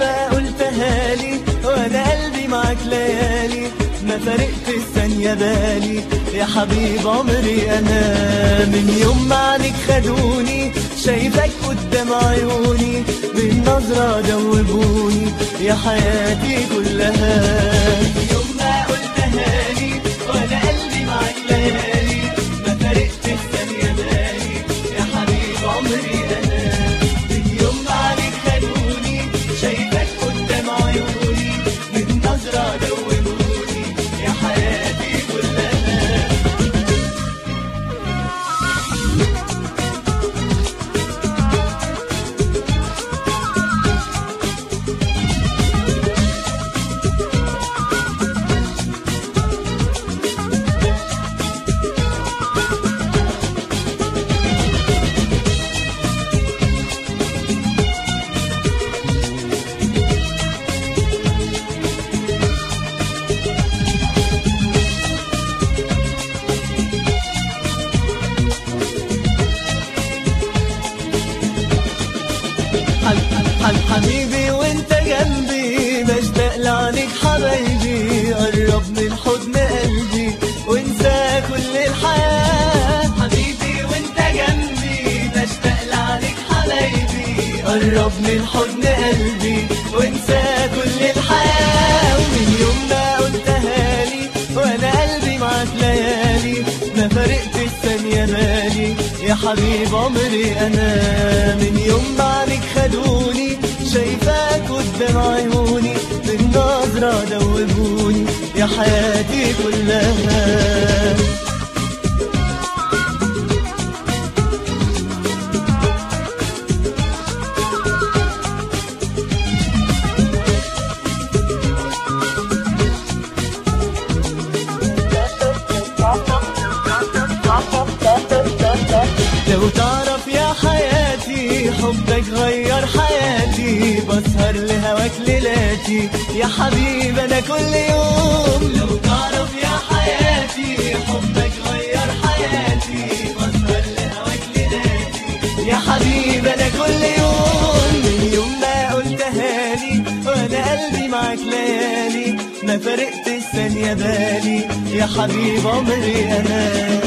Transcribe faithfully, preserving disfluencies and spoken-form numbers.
ما قلتها لي وانا قلبي معاك ليالي، ما فرقت الثانية بالي يا حبيب عمري انا. من يوم ما عنك خدوني شايفك قدام عيوني، بالنظرة دوبوني يا حياتي كلها. من يوم ما قلتها لي وانا قلبي معاك ليالي، ما فرقت الثانية بالي يا حبيب عمري انا. من يوم ما عنك خدوني شايفك قدام عيوني، بالنظرة دوبوني يا حياتي كلها. حبيبي وانت جنبي بشتاق لعنك حبايبي، قرب من حضن قلبي وانسى كل الحياة. حبيبي وانت جنبي بشتاق لعنك حبايبي، قرب من حضن قلبي وانسى كل الحياة. ومن يوم ما قلتها لي وانا قلبي معاك ليالي، ما فرقت الثانية بالي يا حبيب عمري انا. من يوم ما عنك خدوني شايفاك قدام عيوني، بالنظرة دوبوني يا حياتي كلها. لو تعرف يا حياتي حبك غير حياتي، بسهر لهواك ليلاتي يا حبيب انا كل يوم. لو تعرف يا حياتي حبك غير حياتي، بسهر لهواك ليلاتي يا حبيب انا كل يوم. من يوم ما قلتها لي وانا قلبي معاك ليالي، ما فرقت الثانية بالي يا حبيب عمري انا.